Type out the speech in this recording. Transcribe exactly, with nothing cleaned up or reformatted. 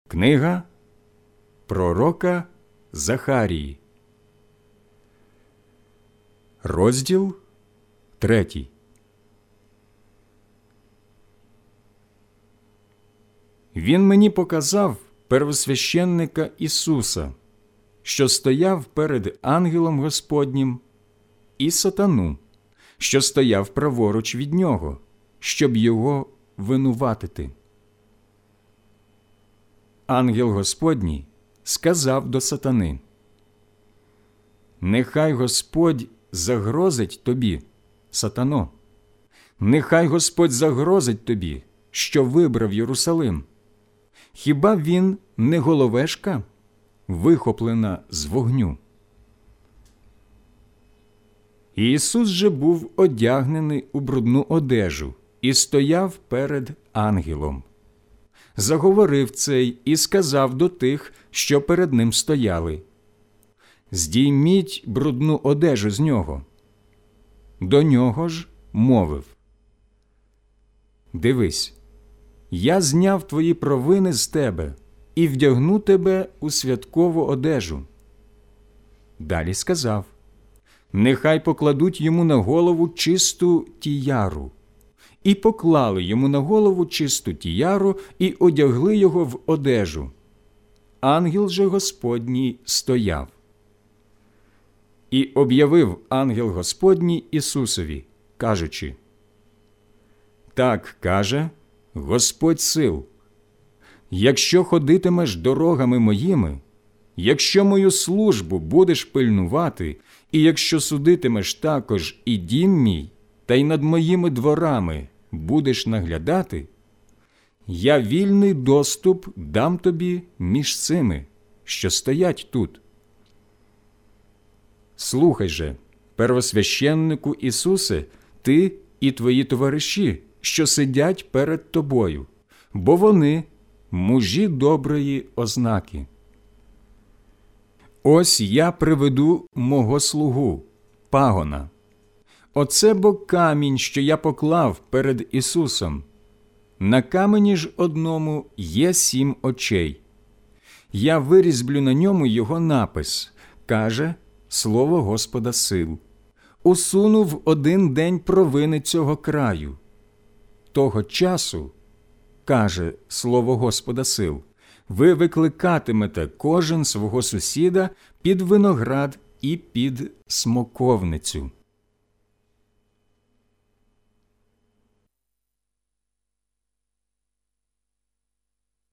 Книга пророка Захарії, розділ третій. Він мені показав первосвященника Ісуса, що стояв перед ангелом Господнім, і сатану, що стояв праворуч від нього, щоб його винуватити. Ангел Господній сказав до сатани: «Нехай Господь загрозить тобі, сатано, нехай Господь загрозить тобі, що вибрав Єрусалим. Хіба він не головешка, вихоплена з вогню?» Ісус же був одягнений у брудну одежу і стояв перед ангелом. Заговорив цей і сказав до тих, що перед ним стояли: «Здійміть брудну одежу з нього». До нього ж мовив: «Дивись, я зняв твої провини з тебе і вдягну тебе у святкову одежу». Далі сказав: «Нехай покладуть йому на голову чисту тіяру». І поклали йому на голову чисту тіяру і одягли його в одежу. Ангел же Господній стояв. І об'явив ангел Господній Ісусові, кажучи: «Так каже Господь сил: якщо ходитимеш дорогами моїми, якщо мою службу будеш пильнувати, і якщо судитимеш також і дім мій, та й над моїми дворами будеш наглядати, я вільний доступ дам тобі між цими, що стоять тут. Слухай же, первосвященнику Ісусе, ти і твої товариші, що сидять перед тобою, бо вони мужі доброї ознаки. Ось я приведу мого слугу, пагона. Оце бо камінь, що я поклав перед Ісусом. На камені ж одному є сім очей. Я вирізблю на ньому його напис, каже слово Господа сил. Усуну в один день провини цього краю. Того часу, каже слово Господа сил, ви викликатимете кожен свого сусіда під виноград і під смоковницю».